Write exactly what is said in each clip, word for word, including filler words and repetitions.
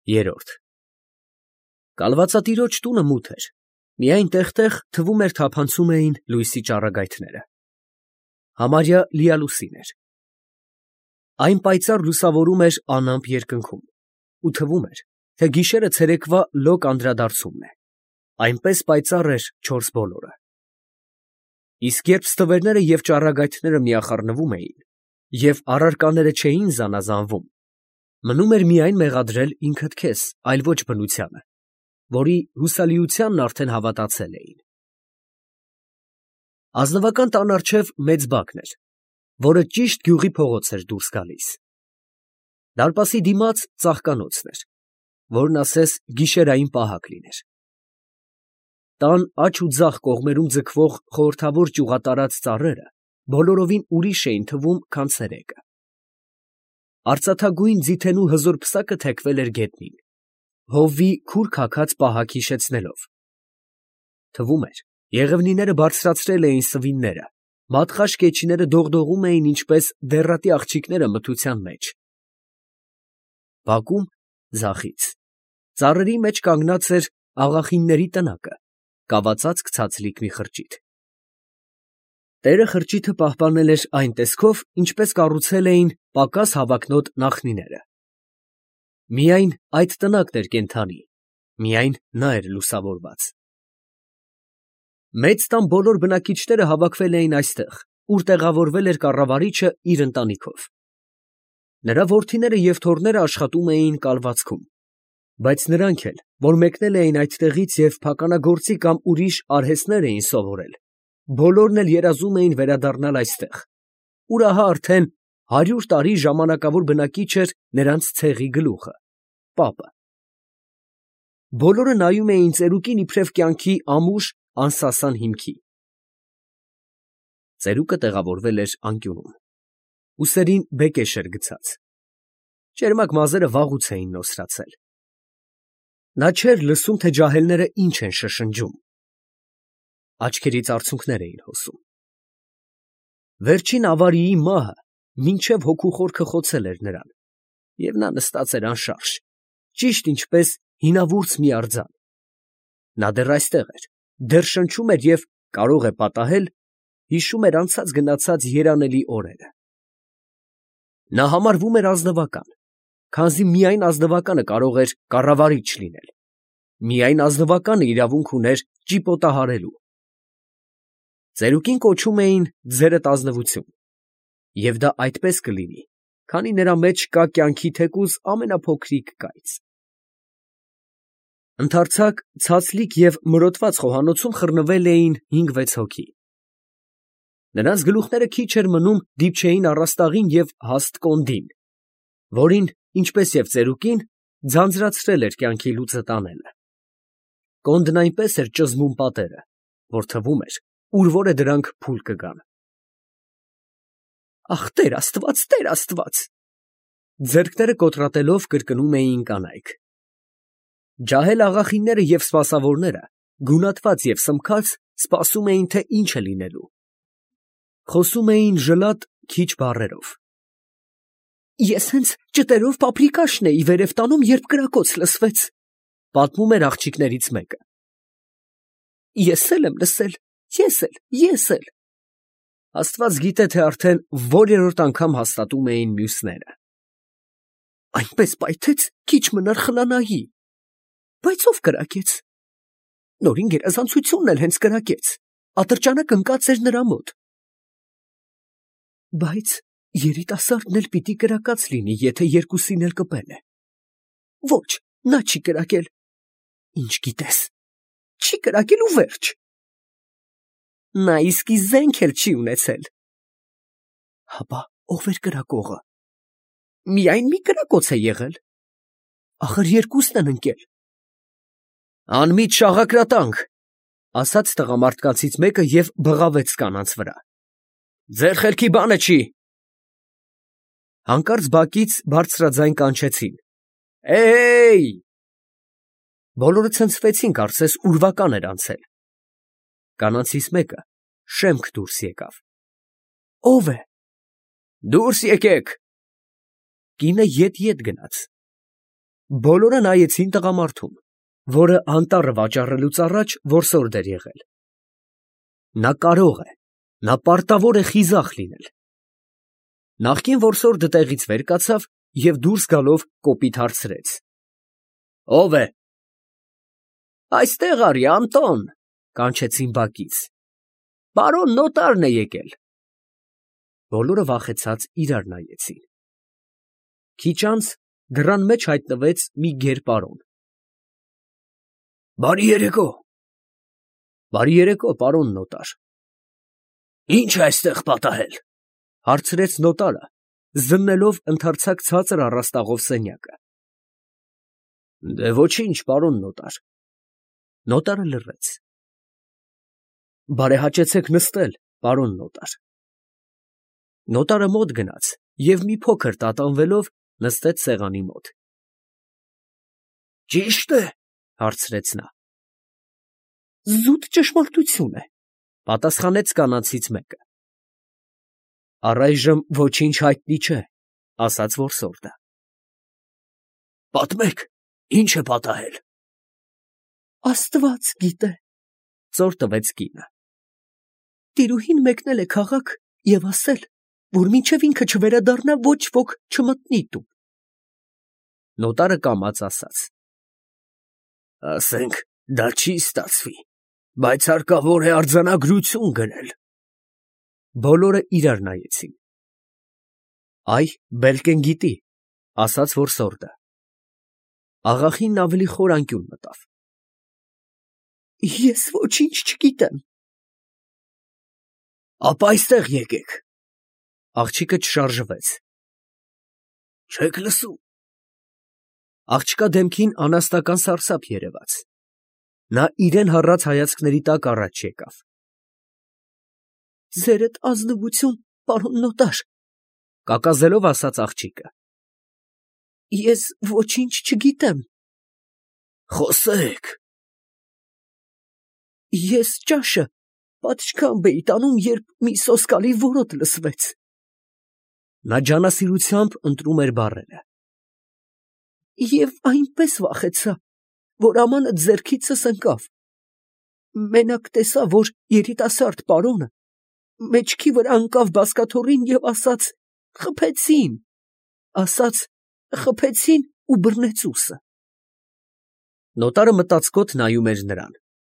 Երրորդ Կալվածատիրոջ տունը մութ էր, միայն տեղ֊տեղ թվում էր թափանցում էին լույսի ճառագայթները, համարյա լիալուսին էր, այն պայծառ լուսավորում էր անամպ երկնքում ու թվում էր, թե գիշերը ցերեկվա լոկ անդրադարձումն է, այնպես պայծառ էր չորս բոլորը, իսկ երբ ստվերները և ճառագայթները միախառնվում էին և առարկաները չէին զանազանվում, մնում էր միայն մեղադրել ինքդ քեզ, այլ ոչ բնությանը, որի հուսալիությանն արդեն հավատացել էին։ Ազնվական տան առջև մեծ բակն էր, որը ճիշտ գյուղի փողոց էր դուրս գալիս։ Դարպասի դիմաց ծաղկանոցն էր, որն ասես գիշերային պահակ լիներ։ Տան աջ ու ձախ կողմերում ձգվող խորհրդավոր ճյուղատարած ծառերը բոլորովին ուրիշ էին թվում, քան ցերեկը։ Արծաթագույն ձիթենու հզոր պսակը թեքվել էր գետնին, հովվի քուր քաքած պահակ հիշեցնելով։ Թվում էր, եղևնիները բարձրացրել էին սվինները, մատխաշ կեչիները դողդողում էին ինչպես դեռատի աղջիկները մթության մեջ։ Բակում, ձախից, ծառերի մեջ կանգնած էր աղախինների տնակը, կավացած քցածլիկ մի խրճիթ։ Տերը խրճիթը պահպանել էր այն տեսքով, ինչպես կառուցել էին պակաս հավակնոտ նախնիները։ Միայն այդ տնակն էր կենդանի, միայն նա էր լուսավորված։ Մեծ տան բոլոր բնակիչները հավաքվել էին այստեղ, ուր տեղավորվել էր կառավարիչը իր ընտանիքով։ Նրա որդիները և թոռները աշխատում էին կալվածքում, բայց նրանք էլ, որ մեկնել էին այդտեղից և փականագործի կամ ուրիշ արհեստներ էին սովորել, բոլորն էլ երազում էին վերադառնալ այստեղ, ուր ահա արդեն հարյուր տարի ժամանակավոր բնակիչ էր նրանց ցեղի գլուխը, պապը։ Բոլորը նայում էին ծերուկին իբրև կյանքի ամուր անսասան հիմքի։ Ծերուկը տեղավորվել էր անկյունում, ուսերին բեկեշ էր գցած, ճերմակ մազերը վաղուց էին նոսրացել։ Նա չէր լսում, թե ջահելները ինչ են շշնջում, աչքերից արցունքներ էին հոսում։ Վերջին ավարիի մահը մինչև հոգու խորքը խոցել էր նրան, և նա նստած էր անշարժ, ճիշտ ինչպես հինավուրց մի արձան։ Նա դեռ այստեղ էր, դեռ շնչում էր և, կարող է պատահել, հիշում էր անցած գնացած երանելի օրերը։ Նա համարվում էր ազնվական, քանզի միայն ազնվականը կարող էր կառավարիչ լինել, միայն ազնվականը իրավունք ուներ ճիպոտահարելու։ Ծերուկին կոչում էին ձերդ ազնվություն, և դա այդպես կլինի, քանի նրա մեջ կա կյանքի թեկուզ ամենափոքրիկ կայծ։ Ընդարձակ ցածլիկ և մրոտված խոհանոցում խռնվել էին հինգ֊վեց հոգի։ Նրանց գլուխները քիչ էր մնում դիպչեին առաստաղին և հաստ կոնդին, որին, ինչպես և ծերուկին, ձանձրացրել էր կյանքի լուծը տանելը։ Կոնդն այնպես էր ճզմում պատերը, որ թվում էր, ուր որ է դրանք փուլ կգան։ Ախ, Տեր Աստված, Տեր Աստված… ձեռքները կոտրատելով կրկնում էին կանայք։ Ջահել աղախինները և սպասավորները, գունատված և սմքած, սպասում էին, թե ինչ է լինելու։ Խոսում էին ժլատ քիչ բառերով։ Ես հենց ճտերով պապրիկաշն էի վերև տանում, երբ կրակոց լսվեց, պատմում էր աղջիկներից մեկը։ Ես էլ եմ լսել, ես էլ, ես էլ… Աստված գիտե, թե արդեն որերորդ անգամ հաստատում էին մյուսները։ Այնպես պայթեց, քիչ մնար խլանայի։ Բայց ո՞վ կրակեց։ Նորին գերազանցությունն էլ հենց կրակեց, ատրճանակը ընկած էր նրա մոտ։ Բայց երիտասարդն էլ պիտի կրակած լինի, եթե երկուսին էլ կպել է։ Ոչ, նա չի կրակել։ Ինչ գիտես, չի կրակել ու վերջ։ Նա իսկի զենք էլ չի ունեցել։ Հապա ո՞վ էր կրակողը։ Միայն մի կրակոց է եղել։ Ախր երկուսն են ընկել։ Անմիտ շաղակրատանք, ասաց տղամարդկանցից մեկը և բղավեց կանանց վրա։ Ձեր խելքի բանը չի։ Հանկարծ բակից բարձրաձայն կանչեցին. Հեյ… Բոլորը ցնցվեցին, կարծես ուրվական էր անցել։ Կանանցից մեկը շեմք դուրս եկավ։ Ո՞վ է։ Դուրս եկեք։ Կինը ետ֊ետ գնաց։ Բոլորը նայեցին տղամարդուն, որը անտառը վաճառելուց առաջ որսորդ էր եղել։ Նա կարող է, նա պարտավոր է խիզախ լինել։ Նախկին որսորդը տեղից վեր կացավ և դուրս գալով կոպիտ հարցրեց. ո՞վ է։ Այստեղ արի, Անտոն, կանչեցին բակից։ Պարոն նոտարն է եկել։ Բոլորը վախեցած իրար նայեցին։ Քիչ անց դռան մեջ հայտնվեց մի գեր պարոն։ Բարի երեկո։ Բարի երեկո, պարոն նոտար։ Ի՞նչ է այստեղ պատահել, հարցրեց նոտարը, զննելով ընդարձակ ցածր առաստաղով սենյակը։ Դե ոչինչ, պարոն նոտար։ Նոտարը լռեց։ Բարեհաճեցեք նստել, պարոն նոտար։ Նոտարը մոտ գնաց և մի փոքր տատանվելով նստեց սեղանի մոտ։ Ճի՞շտ է, հարցրեց նա։ Զուտ ճշմարտություն է, պատասխանեց կանացից մեկը։ Առայժմ ոչինչ հայտնի չէ, ասաց որսորդը։ Պատմեք, ինչ է պատահել։ Աստված գիտե, ծոր տվեց կինը։ Տիրուհին մեկնել է քաղաք և ասել, որ մինչև ինքը չվերադառնա, ոչ ոք չմտնի տուն։ Նոտարը կամաց ասաց. Ասենք, դա չի ստացվի, բայց հարկավոր է արձանագրություն գրել։ Բոլորը իրար նայեցին։ Այ, բելկեն գիտի, ասաց որսորդը։ Աղախինն ավելի խոր անկյուն մտավ։ Ես ոչինչ չգիտեմ։ Ապա այստեղ եկեք։ Աղջիկը չշարժվեց։ Չեք լսում։ Աղջկա դեմքին անաստական սարսափ երևաց։ Նա իրեն հառած հայացքների տակ առաջ եկավ։ Ձերդ ազնվություն, պարոն նոտար, կակազելով ասաց աղջիկը։ Ես ոչինչ չգիտեմ։ Խոսեք։ Ես ճաշը պատշգամբ էի տանում, երբ մի սոսկալի որոտ լսվեց։ Նա ջանասիրությամբ ընտրում էր բառերը։ Եվ այնպես վախեցա, որ ամանը ձեռքիցս ընկավ։ Մենակ տեսա, որ երիտասարդ պարոնը մեջքի վրա ընկավ բազկաթոռին և ասաց. «Խփեցին», ասաց «խփեցին» ու բռնեց ուսը։ Նոտարը մտածկոտ նայում էր նրան։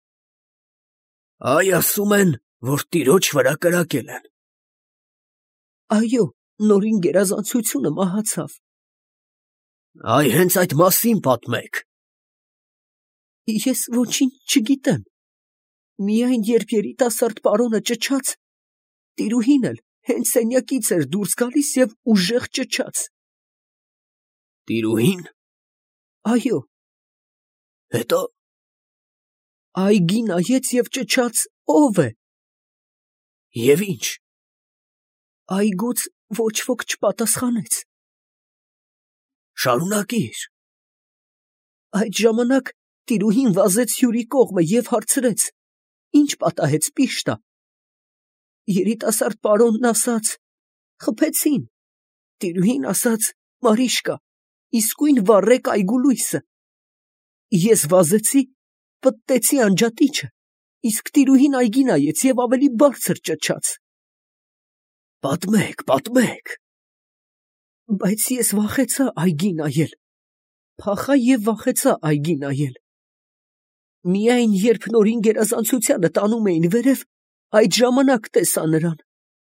Այ ասում են, որ տիրոջ վրա կրակել են։ Այո, նորին գերազանցությունը մահացավ։ Այ հենց այդ մասին պատմեք։ Ես ոչինչ չգիտեմ։ Միայն երբ երիտասարդ պարոնը ճչաց, տիրուհին էլ հենց սենյակից էր դուրս գալիս և ուժեղ ճչաց։ Տիրուհին։ Այո։ Հետո։ Այգի նայեց և ճչաց. ով է։ Եվ ինչ։ Այգուց ոչ ոք չպատասխանեց։ Շարունակիր։ Այդ ժամանակ տիրուհին վազեց հյուրի կողմը և հարցրեց. Ինչ պատահեց, պիշտա։ Երիտասարդ պարոնն ասաց. խփեցին։ Տիրուհին ասաց. Մարիշկա, իսկույն վառեք այգու լույսը։ Ես վազեցի, պտտեցի անջատիչը, իսկ տիրուհին այգի նայեց և ավելի բարձր ճչաց։ Պատմեք, պատմեք։ Բայց ես վախեցա այգի նայել, փախա և վախեցա այգի նայել։ Միայն երբ նորին գերազանցությանը տանում էին վերև, այդ ժամանակ տեսա նրան։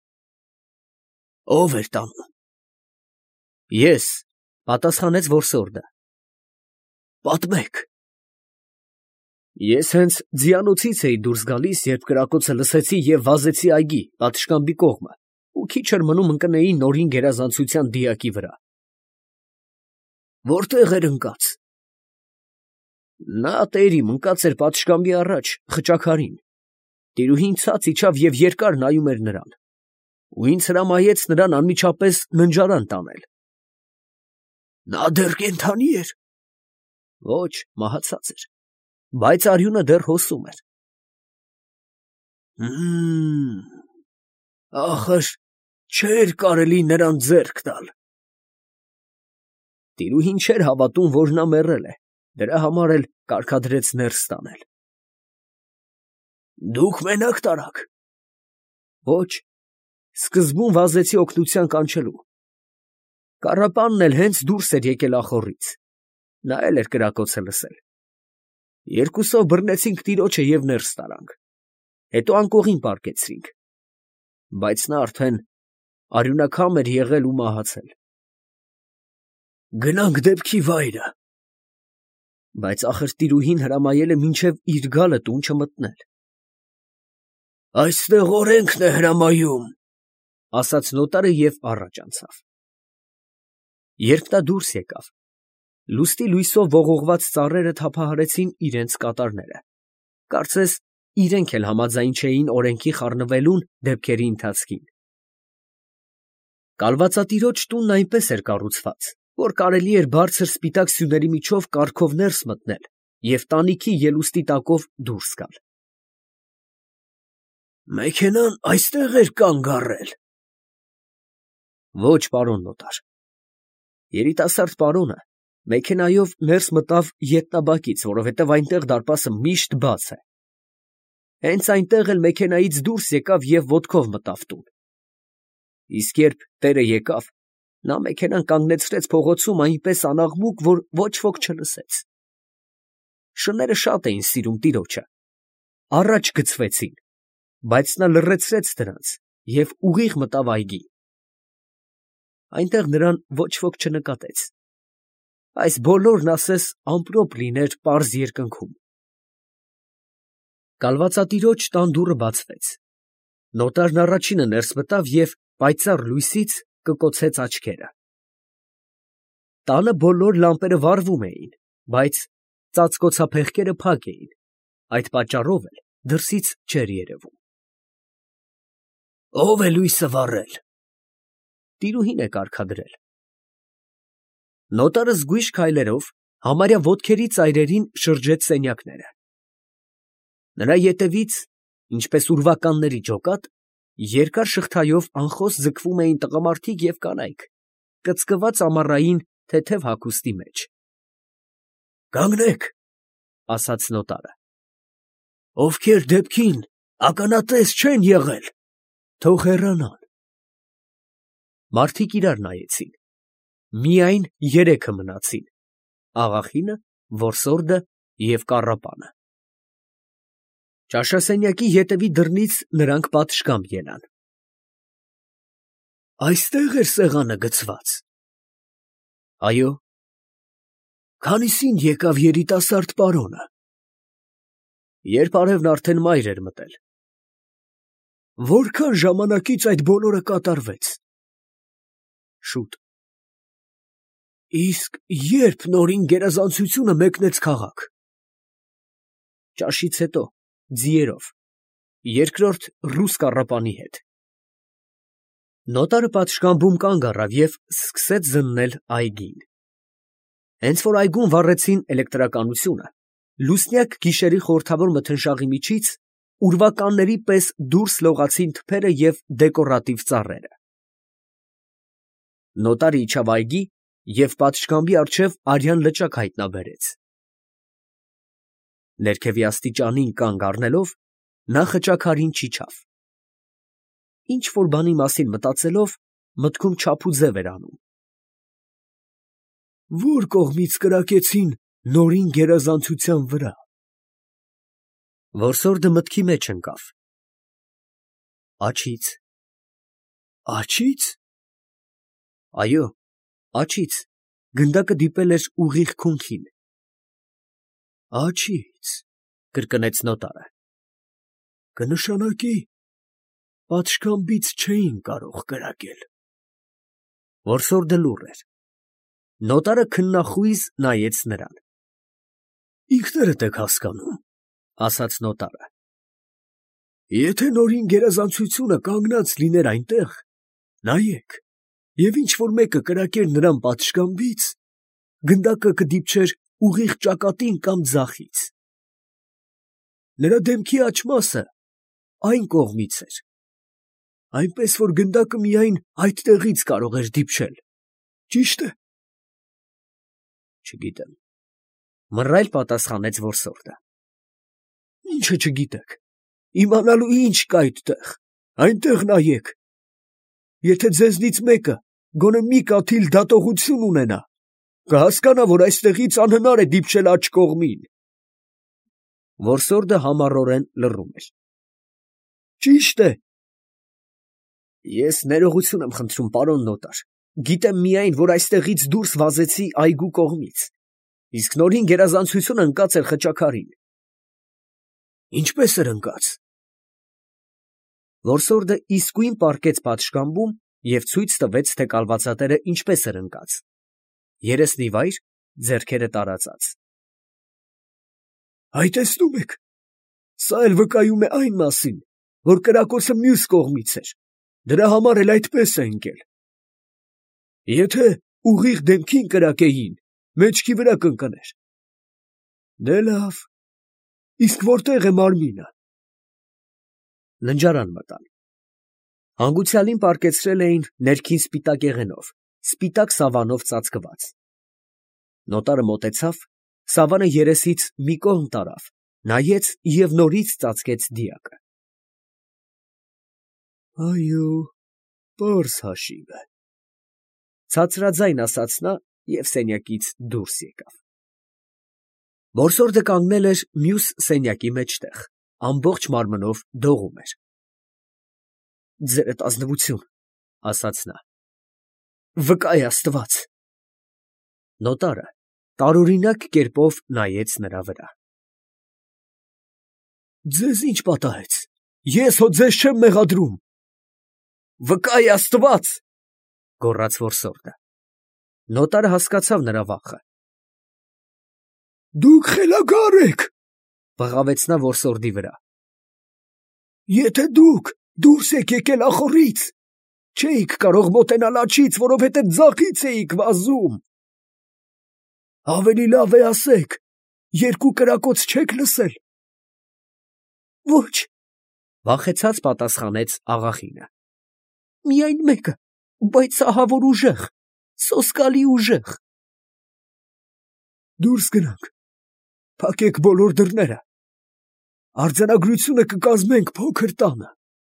Ո՞վ էր տանում։ Ես, պատասխանեց որսորդը։ Պատմեք։ Ես հենց ձիանոցից էի դուրս գալիս, երբ կրակոցը լսեցի և վազեցի այգի, պատշգամբի կողմը, ու քիչ էր մնում ընկնեի նորին գերազանցության դիակի վրա։ Որտե՞ղ էր ընկած։ Նա տերիմ ընկած էր պատշգամբի առաջ, խճաքարին։ Տիրուհին ցած իջավ և երկար նայում էր նրան, ու ինձ հրամայեց նրան անմիջապես ննջարան տանել։ Նա դեռ կենդանի էր։ Ոչ, մահացած էր, բայց արյունը դեռ հոսում էր։ Հըմ, ախր չէր կարելի նրան ձեռք տալ։ Տիրուհին չէր հավատում, որ նա մեռել է, դրա համար էլ կարգադրեց ներս տանել։ Դուք մենակ տարաք։ Ոչ, սկզբում վազեցի օգնության կանչելու։ Կառապանն էլ հենց դուրս էր եկել ախոռից, նա էլ էր կրակոցը լսել։ Երկուսով բռնեցինք տիրոջը և ներս տարանք, հետո անկողին պառկեցրինք, բայց նա արդեն արյունակամ էր եղել ու մահացել։ Գնանք դեպքի վայրը։ Բայց ախր տիրուհին հրամայել է մինչև իր գալը տուն չմտնել։ Այստեղ օրենքն է հրամայում, ասաց նոտարը և առաջ անցավ։ Երբ նա դուրս եկավ, լուսնի լույսով ողողված ծառերը թափահարեցին իրենց կատարները, կարծես իրենք էլ համաձայն չէին օրենքի խառնվելուն դեպքերի ընթացքին։ Կալվածատիրոջ տունն այնպես էր կառուցված, որ կարելի էր բարձր սպիտակ սյուների միջով կառքով ներս մտնել և տանիքի ելուստի տակով դուրս գալ։ Մեքենան այստեղ էր կանգ առել։ Ոչ, պարոն նոտար։ Երիտասարդ պարոնը մեքենայով ներս մտավ ետնաբակից, որովհետև այնտեղ դարպասը միշտ բաց է։ Հենց այնտեղ էլ մեքենայից դուրս եկավ և ոտքով մտավ տուն։ Իսկ երբ տերը եկավ, նա մեքենան կանգնեցրեց փողոցում այնպես անաղմուկ, որ ոչ ոք չլսեց։ Շները շատ էին սիրում տիրոջը, առաջ գցվեցին, բայց նա լռեցրեց դրանց և ուղիղ մտավ այգի։ Այնտեղ նրան ոչ ոք չնկատեց։ Այս բոլորն ասես ամպրոպ լիներ պարզ երկնքում։ Կալվածատիրոջ տան դուռը բացվեց։ Նոտարն առաջինը ներս մտավ և պայծառ լույսից կկոցեց աչքերը։ Տանը բոլոր լամպերը վառվում էին, բայց ծածկոցափեղկերը փակ էին, այդ պատճառով էլ դրսից չէր երևում։ Ո՞վ է լույսը վառել։ Տիրուհին է կարգադրել։ Նոտարը զգույշ քայլերով համարյա ոտքերի ծայրերին շրջեց սենյակները։ Նրա ետևից, ինչպես ուրվականների ջոկատ, երկար շղթայով անխոս ձգվում էին տղամարդիկ և կանայք, կծկված ամառային թեթև հագուստի մեջ։ Կանգնեք, ասաց նոտարը։ Ովքեր դեպքին ականատես չեն եղել, թող հեռանան։ Մարդիկ իրար նայեցին։ Միայն երեքը մնացին՝ աղախինը, որսորդը և կառապանը։ Ճաշասենյակի ետևի դռնից նրանք պատշգամբ ելան։ Այստեղ էր սեղանը գցված։ Այո։ Քանիսին եկավ երիտասարդ պարոնը։ Երբ արևն արդեն մայր էր մտել։ Որքան ժամանակից այդ բոլորը կատարվեց։ Շուտ։ Իսկ երբ նորին գերազանցությունը մեկնեց քաղաք։ Ճաշից հետո, ձիերով, երկրորդ ռուս կառապանի հետ։ Նոտարը պատշգամբում կանգ առավ և սկսեց զննել այգին։ Հենց որ այգում վառեցին էլեկտրականությունը, լուսնյակ գիշերի խորհրդավոր մթնշաղի միջից ուրվականների պես դուրս լողացին թփերը և դեկորատիվ ծառերը։ Նոտարը իջավ այգի և պատշգամբի առջև արյան լճակ հայտնաբերեց։ Ներքևի աստիճանին կանգ առնելով, նա խճաքարին չիջավ։ Ինչ֊որ բանի մասին մտածելով, մտքում չափուձև էր անում։ Ո՞ր կողմից կրակեցին նորին գերազանցության վրա։ Որսորդը մտքի մեջ ընկավ։ Աջից։ Աջի՞ց։ Այո, աջից, գնդակը դիպել էր ուղիղ քունքին։ Աջից, կրկնեց նոտարը։ Կնշանակի, պատշգամբից չէին կարող կրակել։ Որսորդը լուռ էր։ Նոտարը քննախույզ նայեց նրան։ Ինքներդ եք հասկանում, ասաց նոտարը։ Եթե նորին գերազանցությունը կանգնած լիներ այնտեղ, նայեք, և ինչ-որ մեկը կրակեր նրան պատշգամբից, գնդակը կդիպչեր ուղիղ ճակատին կամ ձախից։ Նրա դեմքի աջ մասը այն կողմից էր, այնպես որ գնդակը միայն այդտեղից կարող էր դիպչել, ճի՞շտ է։ Չգիտեմ, մռայլ պատասխանեց որսորդը։ Ինչը չգիտեք, իմանալու ինչ կա այդտեղ, այնտեղ նայեք, եթե ձեզնից մեկը գոնե մի կաթիլ դատողություն ունենա, կհասկանա, որ այստեղից անհնար է դիպչել աջ կողմին։ Որսորդը համառորեն լռում էր։ Ճիշտ է։ Ես ներողություն եմ խնդրում, պարոն նոտար, գիտեմ միայն, որ այստեղից դուրս վազեցի այգու կողմից, իսկ նորին գերազանցությունը ընկած էր խճաքարին։ Ինչպես էր ընկած։ Որսորդը իսկույն պառկեց պատշգամբում և ցույց տվեց, թե կալվածատերը ինչպես էր ընկած։ Երեսնի վայր, ձեռքերը տարածած։ Այ տեսնում եք, սա էլ վկայում է այն մասին, որ կրակոցը մյուս կողմից էր, դրա համար էլ այդպես է ընկել։ Եթե ուղիղ դեմքին կրակեին, մեջքի վրա կընկներ։ Դե լավ, իսկ որտեղ է մարմինը։ Ննջարան մտան։ Հանգուցյալին պառկեցրել էին ներքին սպիտակեղենով, սպիտակ սավանով ծածկված։ Նոտարը մոտեցավ, սավանը երեսից մի կողմ տարավ, նայեց և նորից ծածկեց դիակը։ Այո, պարզ հաշիվ է, ցածրաձայն ասաց նա և սենյակից դուրս եկավ։ Որսորդը կանգնել էր մյուս սենյակի մեջտեղ, ամբողջ մարմնով դողում էր։ Ձերդ ազնվություն, ասաց նա։ Վկա է Աստված։ Նոտարը տարօրինակ կերպով նայեց նրա վրա։ Ձեզ ինչ պատահեց, ես հո ձեզ չեմ մեղադրում։ Վկա է Աստված, գոռաց որսորդը։ Նոտարը հասկացավ նրա վախը։ Դուք խելագար եք, բղավեց նա որսորդի վրա։ Եթե դուք դուրս եք եկել ախոռից, չէիք կարող մոտենալ աջից, որովհետև ձախից էիք վազում։ Ավելի լավ է ասեք, երկու կրակոց չեք լսել։ Ոչ, վախեցած պատասխանեց աղախինը։ Միայն մեկը, բայց ահավոր ուժեղ, սոսկալի ուժեղ։ Դուրս գնանք, փակեք բոլոր դռները, արձանագրությունը կկազմենք փոքր տանը։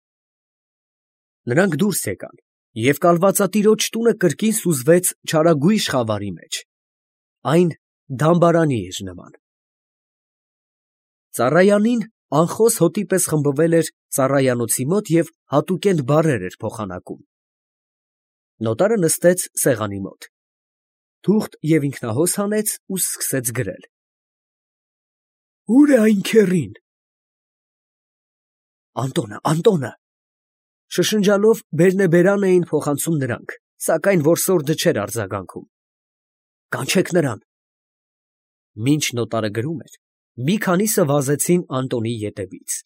Նրանք դուրս եկան, և կալվածատիրոջ տունը կրկին սուզվեց չարագույժ խավարի մեջ։ Այն դամբարանի էր նման։ Ծառայանին անխոս հոտի պես խմբվել էր ծառայանոցի մոտ և հատուկենտ բառեր էր փոխանակում։ Նոտարը նստեց սեղանի մոտ, թուղթ և ինքնահոս հանեց ու սկսեց գրել։ Ո՞ւր է այն քեռին։ Անտոնը, Անտոնը։ Շշնջալով բերնեբերան էին փոխանցում նրանք, սակայն որսորդը չէր արձագանքում։ Կանչեք նրան։ Մինչ նոտարը գրում էր, մի քանիսը վազեցին Անտոնի ետևից։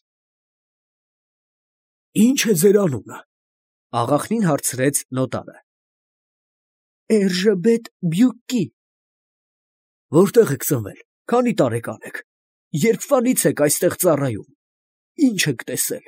Ինչ է ձեր անունը, աղախնին հարցրեց նոտարը։ Էրժեբետ Բյուկկի։ Որտեղ եք ծնվել, քանի տարեկան եք, երբվանից եք այստեղ ծառայում, ինչ եք տեսել։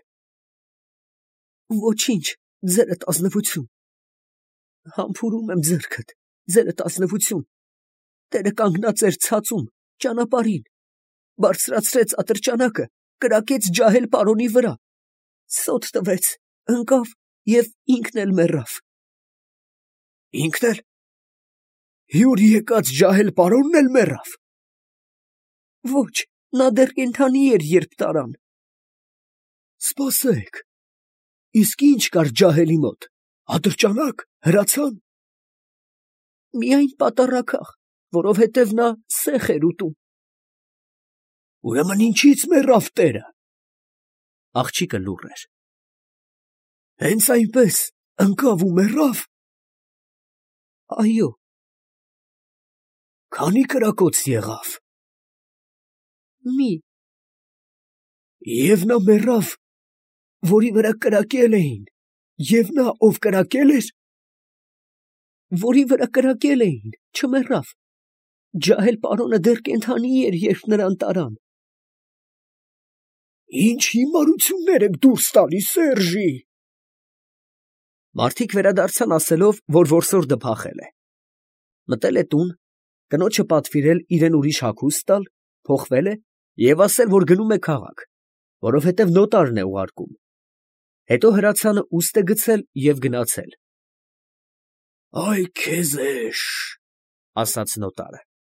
Ոչինչ, ձերդ ազնվություն։ Համբուրում եմ ձեռքդ, ձերդ ազնվություն։ Տերը կանգնած էր ցածում, ճանապարհին, բարձրացրեց ատրճանակը, կրակեց ջահել պարոնի վրա, սոթ տվեց, ընկավ և ինքն էլ մեռավ։ Ինքն էլ։ Հյուր եկած ջահել պարոնն էլ մեռավ։ Ոչ, նա դեռ կենդանի էր, երբ տարան։ Սպասեք, իսկ ինչ կար ջահելի մոտ, ատրճանակ, հրացան։ Միայն պատառաքաղ, որովհետև նա սեխ էր ուտում։ Ուրեմն ինչի՞ց մեռավ տերը։ Աղջիկը լուռ էր։ Հենց այնպես ընկավ ու մեռավ։ Այո։ Քանի կրակոց եղավ։ Մի։ Եվ նա մեռավ, որի վրա կրակել էին, և նա, ով կրակել էր, որի վրա կրակել էին, չմեռավ։ Ջահել պարոնը դեռ կենդանի էր, երբ նրան տարան։ Ինչ հիմարություններ եք դուրս տալիս, Սերժի։ Մարդիկ վերադարձան ասելով, որ որսորդը փախել է։ Մտել է տուն, կնոջը պատվիրել իրեն ուրիշ հագուստ տալ, փոխվել է և ասել, որ գնում է քաղաք, որովհետև նոտարն է ուղարկում. հետո հրացանը ուստ է գցել և գնացել։ ֊ Ա՛յ քեզ էշ, ֊ ասաց նոտարը։